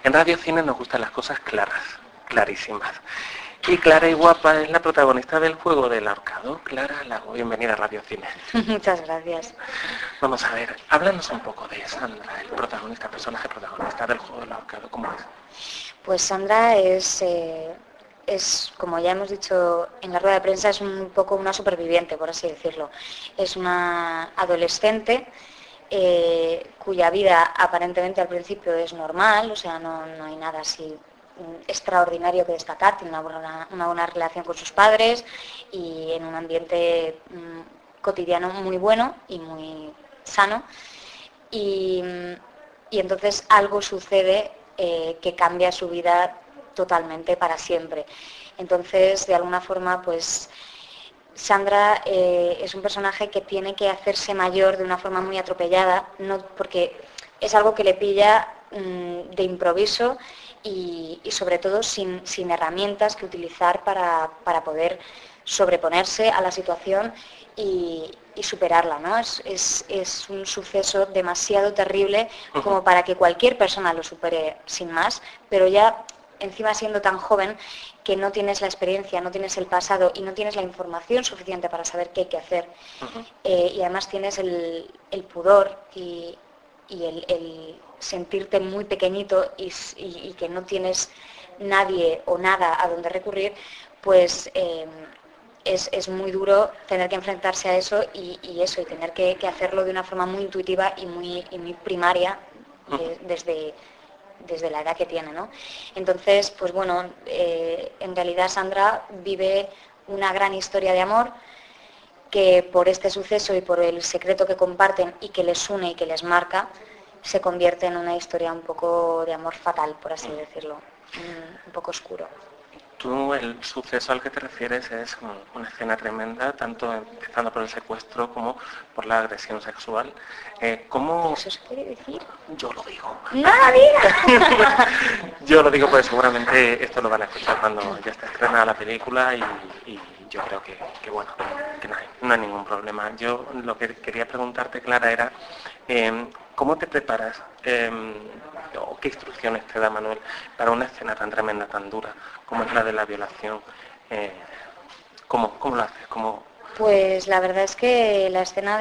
En Radio Cine nos gustan las cosas claras, clarísimas. Y Clara y Guapa es la protagonista del juego del ahorcado. Clara Lago, bienvenida a Radio Cine. Muchas gracias. Vamos a ver, háblanos un poco de Sandra, el protagonista, personaje protagonista del juego del ahorcado, ¿cómo es? Pues Sandra es, como ya hemos dicho en la rueda de prensa, es un poco una superviviente, por así decirlo. Es una adolescente cuya vida aparentemente al principio es normal, o sea, no hay nada así extraordinario que destacar, tiene una buena relación con sus padres y en un ambiente cotidiano muy bueno y muy sano. Y entonces algo sucede que cambia su vida totalmente para siempre. Entonces, de alguna forma, pues Sandra es un personaje que tiene que hacerse mayor de una forma muy atropellada, no porque es algo que le pilla de improviso y sobre todo sin herramientas que utilizar para poder sobreponerse a la situación y superarla, ¿no? Es un suceso demasiado terrible como para que cualquier persona lo supere sin más, pero ya encima siendo tan joven que no tienes la experiencia, no tienes el pasado y no tienes la información suficiente para saber qué hay que hacer. Y además tienes el pudor y el sentirte muy pequeñito y que no tienes nadie o nada a donde recurrir, pues es muy duro tener que enfrentarse a eso y tener que hacerlo de una forma muy intuitiva y muy primaria desde la edad que tiene, ¿no? Entonces, pues bueno, en realidad Sandra vive una gran historia de amor que por este suceso y por el secreto que comparten y que les une y que les marca, se convierte en una historia un poco de amor fatal, por así decirlo, un poco oscuro. Tú, el suceso al que te refieres es una escena tremenda, tanto empezando por el secuestro como por la agresión sexual. ¿Cómo...? ¿Eso se puede decir? Yo lo digo. ¡No lo digas! Yo lo digo porque seguramente esto lo van a escuchar cuando ya esté estrenada la película y yo creo que bueno, que no hay ningún problema. Yo lo que quería preguntarte, Clara, era ¿cómo te preparas o qué instrucciones te da Manuel para una escena tan tremenda, tan dura como es la de la violación? ¿Cómo lo haces? Pues la verdad es que la escena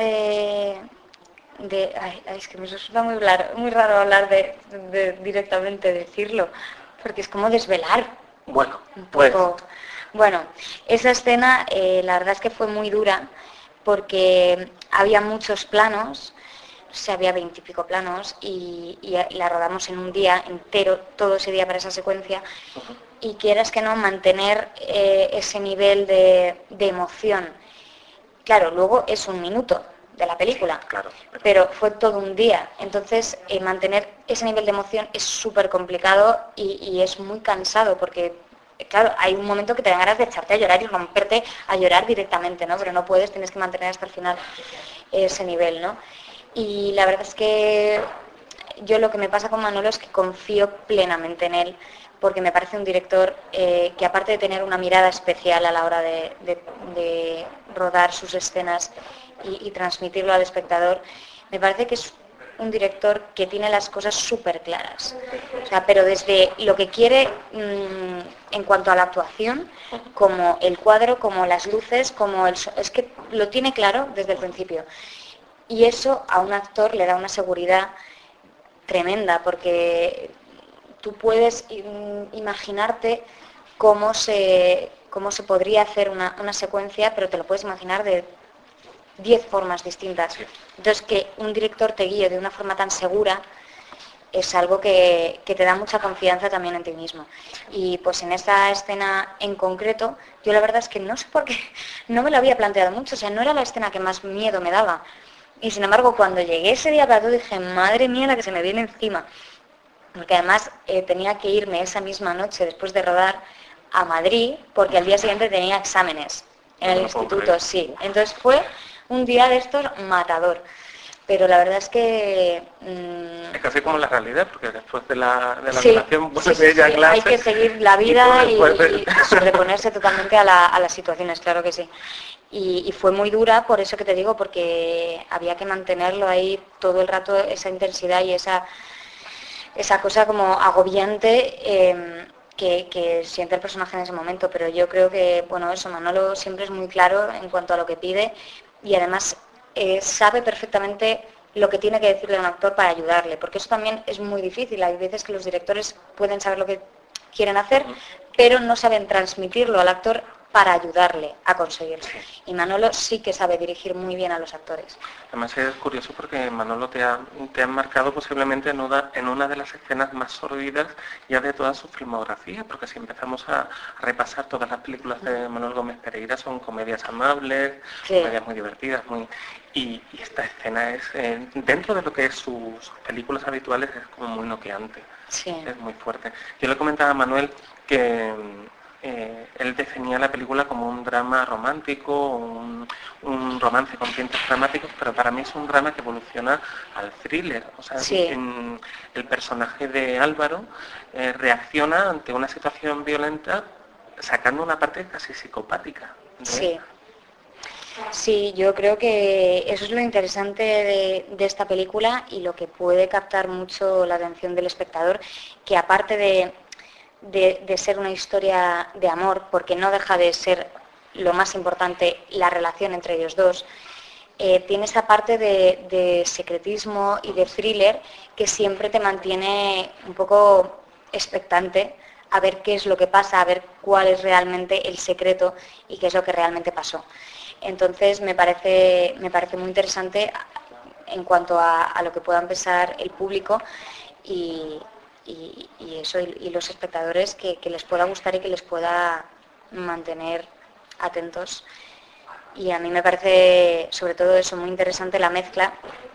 es que me resulta muy raro hablar directamente decirlo, porque es como desvelar. Bueno, un pues... poco. Bueno, esa escena la verdad es que fue muy dura porque había muchos planos, o sea, había 20 y pico planos y la rodamos en un día entero, todo ese día para esa secuencia. Y quieras que no, mantener ese nivel de emoción. Claro, luego es un minuto de la película, sí, claro, pero fue todo un día. Entonces, mantener ese nivel de emoción es súper complicado y es muy cansado porque, claro, hay un momento que te dan ganas de echarte a llorar y romperte a llorar directamente, ¿no? Pero no puedes, tienes que mantener hasta el final ese nivel, ¿no? Y la verdad es que yo lo que me pasa con Manolo es que confío plenamente en él, porque me parece un director que aparte de tener una mirada especial a la hora de rodar sus escenas y transmitirlo al espectador, me parece que es un director que tiene las cosas súper claras. O sea, pero desde lo que quiere en cuanto a la actuación, como el cuadro, como las luces, es que lo tiene claro desde el principio. Y eso a un actor le da una seguridad tremenda, porque tú puedes imaginarte cómo se podría hacer una secuencia, pero te lo puedes imaginar de 10 formas distintas. Entonces, que un director te guíe de una forma tan segura es algo que te da mucha confianza también en ti mismo. Y pues en esta escena en concreto, yo la verdad es que no sé por qué, no me lo había planteado mucho, o sea, no era la escena que más miedo me daba. Y sin embargo, cuando llegué ese día para todo, dije, madre mía, la que se me viene encima. Porque además tenía que irme esa misma noche, después de rodar, a Madrid, porque al día siguiente tenía exámenes en el instituto, sí. Entonces fue un día de estos matador. Pero la verdad es que... es casi como la realidad, porque después de la sí, violación vuelve ella a clase. Hay que seguir la vida y sobreponerse totalmente a las situaciones, claro que sí. Y fue muy dura, por eso que te digo, porque había que mantenerlo ahí todo el rato, esa intensidad y esa cosa como agobiante que siente el personaje en ese momento. Pero yo creo que, bueno, eso, Manolo siempre es muy claro en cuanto a lo que pide y además sabe perfectamente lo que tiene que decirle a un actor para ayudarle, porque eso también es muy difícil. Hay veces que los directores pueden saber lo que quieren hacer, pero no saben transmitirlo al actor para ayudarle a conseguirlo. Y Manolo sí que sabe dirigir muy bien a los actores. Además es curioso porque Manolo te ha marcado posiblemente en una de las escenas más sordidas ya de toda su filmografía, porque si empezamos a repasar todas las películas de Manuel Gómez Pereira son comedias amables, comedias muy divertidas, y esta escena es, dentro de lo que es sus películas habituales, es como muy noqueante, es muy fuerte. Yo le comentaba a Manuel que él definía la película como un drama romántico, un romance con tintes dramáticos, pero para mí es un drama que evoluciona al thriller. O sea, el personaje de Álvaro reacciona ante una situación violenta sacando una parte casi psicopática. Sí, yo creo que eso es lo interesante de esta película y lo que puede captar mucho la atención del espectador, que aparte de ser una historia de amor, porque no deja de ser lo más importante la relación entre ellos dos, tiene esa parte de secretismo y de thriller que siempre te mantiene un poco expectante a ver qué es lo que pasa, a ver cuál es realmente el secreto y qué es lo que realmente pasó. Entonces me parece muy interesante en cuanto a lo que pueda pensar el público y eso, y los espectadores, que les pueda gustar y que les pueda mantener atentos. Y a mí me parece, sobre todo eso, muy interesante la mezcla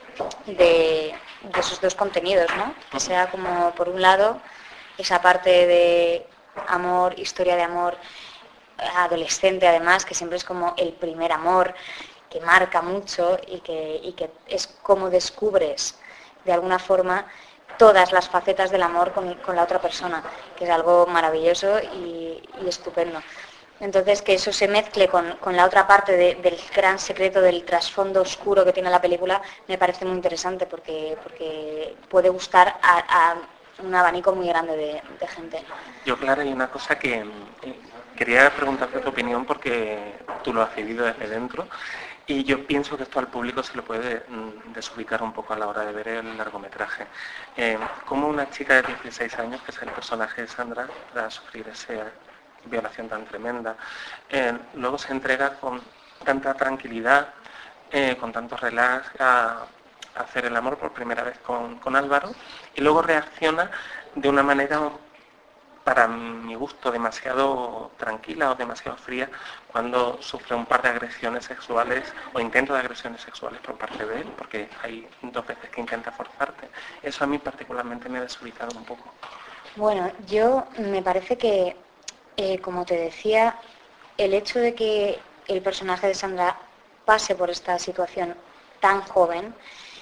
de esos dos contenidos, ¿no? Que sea como, por un lado, esa parte de amor, historia de amor adolescente, además, que siempre es como el primer amor, que marca mucho y que es como descubres, de alguna forma, todas las facetas del amor con la otra persona, que es algo maravilloso y estupendo. Entonces, que eso se mezcle con la otra parte del gran secreto, del trasfondo oscuro que tiene la película, me parece muy interesante porque puede gustar a un abanico muy grande de gente. Yo, Clara, hay una cosa que quería preguntarte tu opinión porque tú lo has vivido desde dentro y yo pienso que esto al público se le puede desubicar un poco a la hora de ver el largometraje. Como una chica de 16 años, que es el personaje de Sandra, tras sufrir esa violación tan tremenda, luego se entrega con tanta tranquilidad, con tanto relax a hacer el amor por primera vez con Álvaro, y luego reacciona de una manera, para mi gusto, demasiado tranquila o demasiado fría cuando sufre un par de agresiones sexuales o intentos de agresiones sexuales por parte de él, porque hay 2 veces que intenta forzarte. Eso a mí particularmente me ha desubicado un poco. Bueno, yo me parece que, como te decía, el hecho de que el personaje de Sandra pase por esta situación tan joven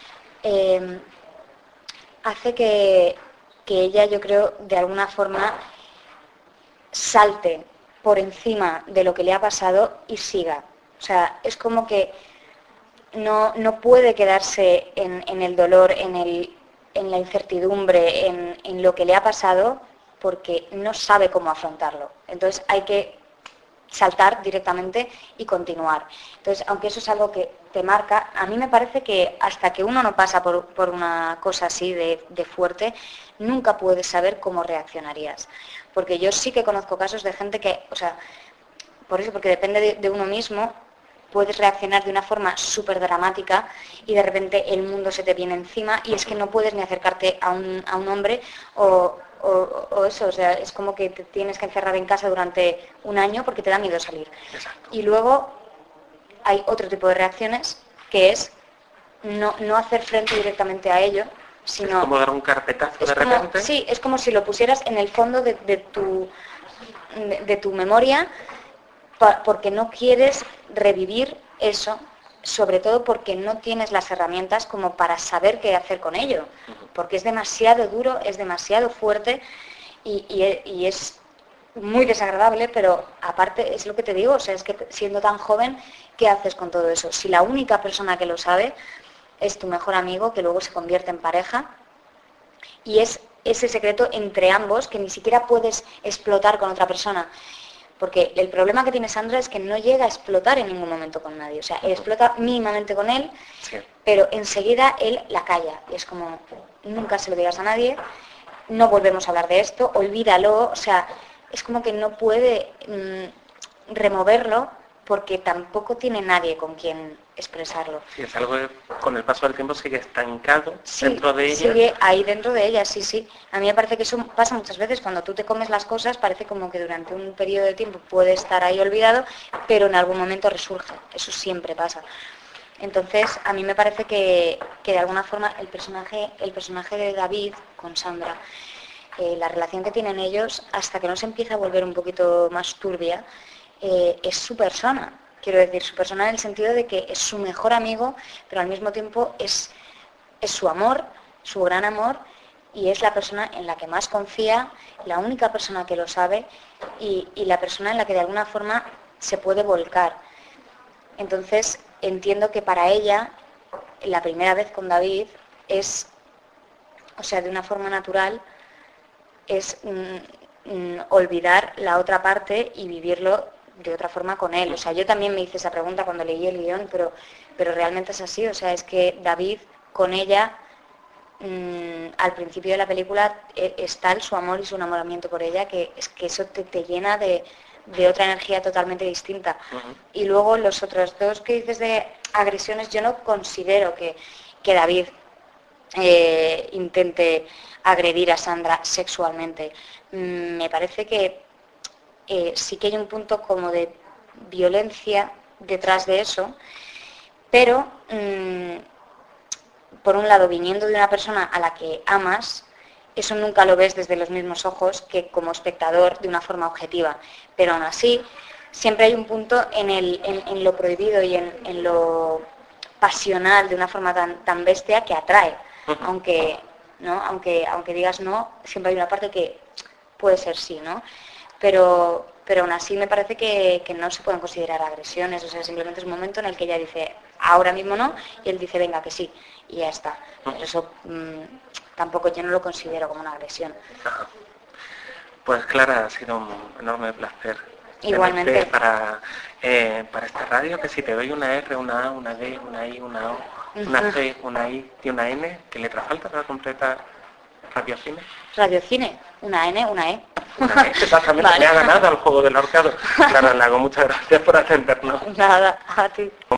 hace que ella, yo creo, de alguna forma salte por encima de lo que le ha pasado y siga. O sea, es como que no puede quedarse en el dolor, en la incertidumbre, en lo que le ha pasado, porque no sabe cómo afrontarlo. Entonces hay que saltar directamente y continuar. Entonces, aunque eso es algo que te marca, a mí me parece que hasta que uno no pasa por una cosa así de fuerte, nunca puedes saber cómo reaccionarías. Porque yo sí que conozco casos de gente que, o sea, por eso, porque depende de uno mismo, puedes reaccionar de una forma súper dramática y de repente el mundo se te viene encima y es que no puedes ni acercarte a un hombre o eso, o sea, es como que te tienes que encerrar en casa durante un año porque te da miedo salir. Exacto. Y luego hay otro tipo de reacciones que es no hacer frente directamente a ello, sino... Es como dar un carpetazo de repente. Sí, es como si lo pusieras en el fondo de tu memoria, porque no quieres revivir eso, sobre todo porque no tienes las herramientas como para saber qué hacer con ello, porque es demasiado duro, es demasiado fuerte y es muy desagradable, pero aparte es lo que te digo, o sea, es que siendo tan joven, ¿qué haces con todo eso? Si la única persona que lo sabe es tu mejor amigo, que luego se convierte en pareja, y es ese secreto entre ambos que ni siquiera puedes explotar con otra persona. Porque el problema que tiene Sandra es que no llega a explotar en ningún momento con nadie. O sea, explota mínimamente con él, sí, pero enseguida él la calla. Y es como, nunca se lo digas a nadie, no volvemos a hablar de esto, olvídalo. O sea, es como que no puede removerlo porque tampoco tiene nadie con quien expresarlo. Sí, es algo que con el paso del tiempo sigue estancado, sí, dentro de ella. Sigue ahí dentro de ella, sí, sí. A mí me parece que eso pasa muchas veces. Cuando tú te comes las cosas, parece como que durante un periodo de tiempo puede estar ahí olvidado, pero en algún momento resurge. Eso siempre pasa. Entonces, a mí me parece que de alguna forma el personaje de David con Sandra, la relación que tienen ellos, hasta que no se empieza a volver un poquito más turbia, es su persona. Quiero decir, su persona en el sentido de que es su mejor amigo, pero al mismo tiempo es su amor, su gran amor, y es la persona en la que más confía, la única persona que lo sabe y la persona en la que de alguna forma se puede volcar. Entonces, entiendo que para ella, la primera vez con David es, o sea, de una forma natural, es olvidar la otra parte y vivirlo de otra forma con él. O sea, yo también me hice esa pregunta cuando leí el guión, pero realmente es así. O sea, es que David con ella, al principio de la película, es tal su amor y su enamoramiento por ella que es que eso te llena de otra energía totalmente distinta. Uh-huh. Y luego los otros dos que dices de agresiones, yo no considero que David intente agredir a Sandra sexualmente. Me parece que sí que hay un punto como de violencia detrás de eso, pero por un lado, viniendo de una persona a la que amas, eso nunca lo ves desde los mismos ojos que como espectador de una forma objetiva. Pero aún así, siempre hay un punto en lo prohibido y en lo pasional de una forma tan bestia que atrae. Aunque digas no, siempre hay una parte que puede ser sí, ¿no? Pero aún así me parece que no se pueden considerar agresiones. O sea, simplemente es un momento en el que ella dice ahora mismo no, y él dice venga que sí, y ya está. Pero eso tampoco yo no lo considero como una agresión. Pues Clara, ha sido un enorme placer. Igualmente. Para esta radio, que si te doy una R, una A, una D, una I, una O, una C, una I y una N, ¿qué letra falta para completar Radiocine? Radiocine, una N, una E. Una E, exactamente, vale. Me ha ganado el juego del ahorcado. Claro, Lago, muchas gracias por atendernos. Nada, a ti.